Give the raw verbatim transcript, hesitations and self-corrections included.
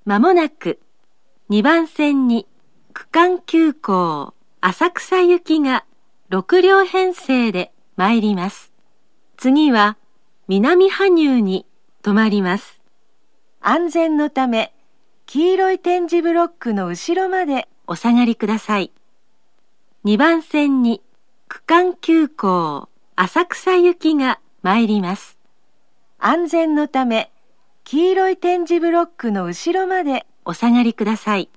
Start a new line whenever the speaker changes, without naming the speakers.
まもなくにばん線に区間急行浅草行きがろく両編成で参ります。次は南羽生に止まります。安全のため黄色い点字ブロックの後ろまでお下がりください。にばん線に区間急行浅草行きが参ります。安全のため黄色い点字ブロックの後ろまでお下がりください。